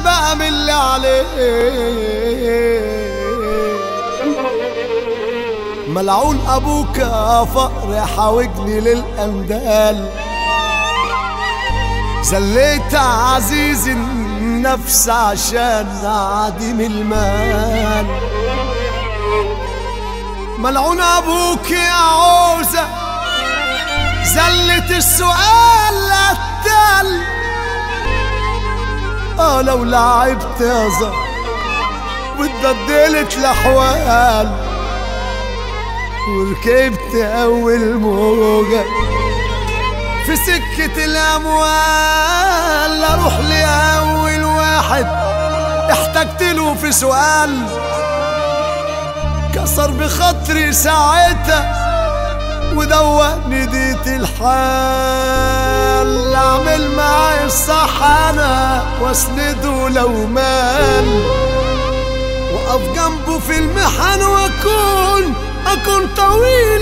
بقى من اللي عليه. ملعون ابوك يا فقر حاوجني للاندال، زليت عزيز النفس عشان عديم المال. ملعون ابوك يا عوزة زلت السؤال قتال. لو لعبت يا زهر واتبدلت الاحوال، وركبت اول موجة في سكة الاموال، اروح لاول واحد احتجت له في سؤال، كسر بخاطري ساعتها ودوقني ديت الحال. اعمل معاي الصح انا واسنده لو مال، واقف جنبه في المحن واكون طويل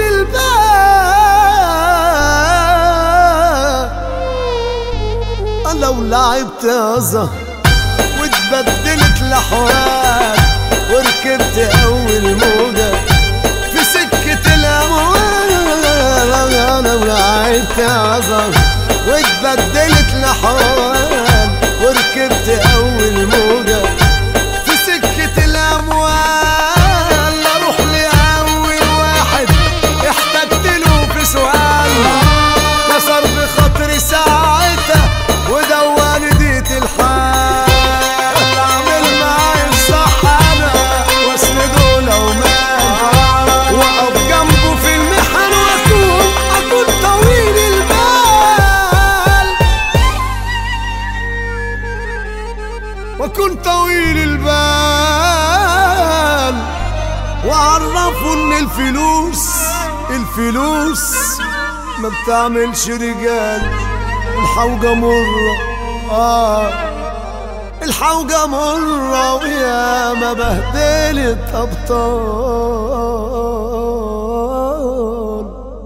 البال. لو لعبت يا زهر واتبدلت الاحوال، وركبت اول موجة في سكة الاموال. لو لعبت يا زهر واتبدلت الاحوال، وركبت اول موجة في سكة الاموال، اروح لاول واحد احتجت له في سؤال، كسر بخاطري ساعتها ودواني ديت الحال. اعمل معاي الصح انا واسنده لو مال، واقف جنبه في المحن واكون طويل البال، واكون طويل البال. وعرفوا ان الفلوس ما بتعملش رجال، الحوجة مرة الحوجة مرة ويا ما بهدلت أبطال.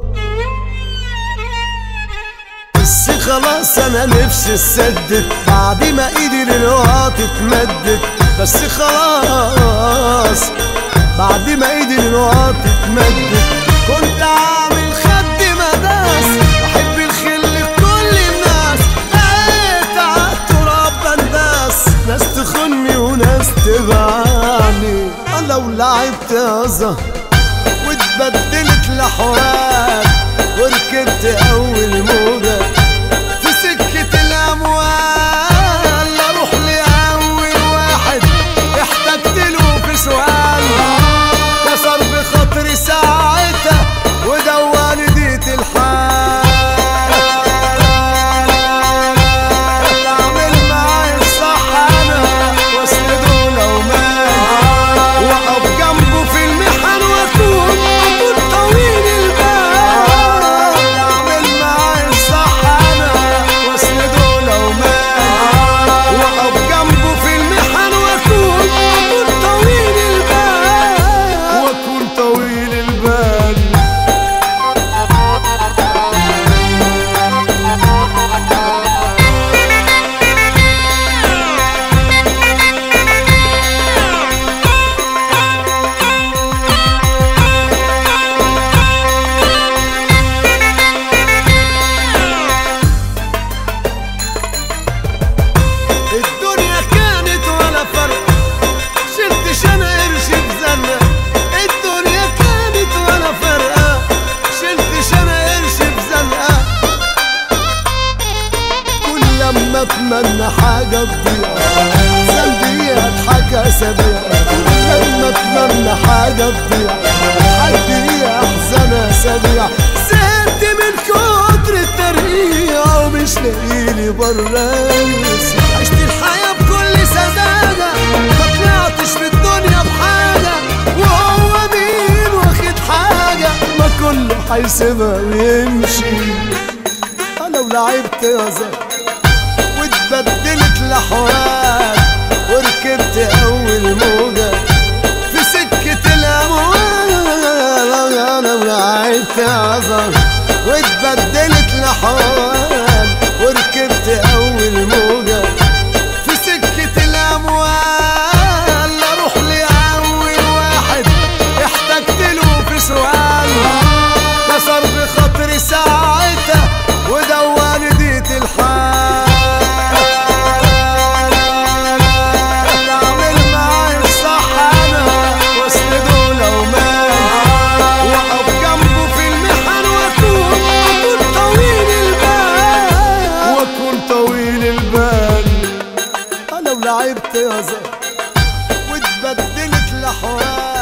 بس خلاص أنا نفسي اتسدد بعد ما إيدي للوقت اتمدت. بس خلاص بعد ما إيدي للوقت اتمدت، كنت عامل خد مداس بحب الخل لكل الناس، لقيت عالتراب بنداس، ناس تخني وناس تبعني. لو لعبت يا زهر واتبدلت الاحوال، وركبت اول موجة في سكة الاموال، اروح لاول واحد احتجت له في سؤال، كسر بخاطري ساعتها ودواني ديت الحال. اعمل معاي الصح انا واسنده لو مال، واقف جنبه في المحن واكون طويل البال. اعمل معاي الصح انا واسنده لو مال، واقف جنبه في المحن واكون طويل البال، واكون طويل البال. الدنيا كانت ولا فرق، شلتش انا قرش في زنقة. الدنيا كانت ولا فرقة، شلتش انا قرش في زنقة. كل لما اتمنى حاجة تضيع ذنبي اضحك اسابيع. لما اتمنى حاجة تضيع حدي احزن اسابيع. زهقت من كتر الترقيع ومش لاقيلي برانس. عشت الحياة بكل سذاجة، ما طلعتش في الدنيا بحاجة، وهو مين واخد حاجة؟ ما كله هيسيبها ويمشي. لو لعبت يا زهر واتبدلت الاحوال، وركبت اول موجة في سكة الاموال. لو لعبت يا زهر واتبدلت الاحوال، وركبت اول موجة في سكة الاموال. تهزر واتبدلت لحوار.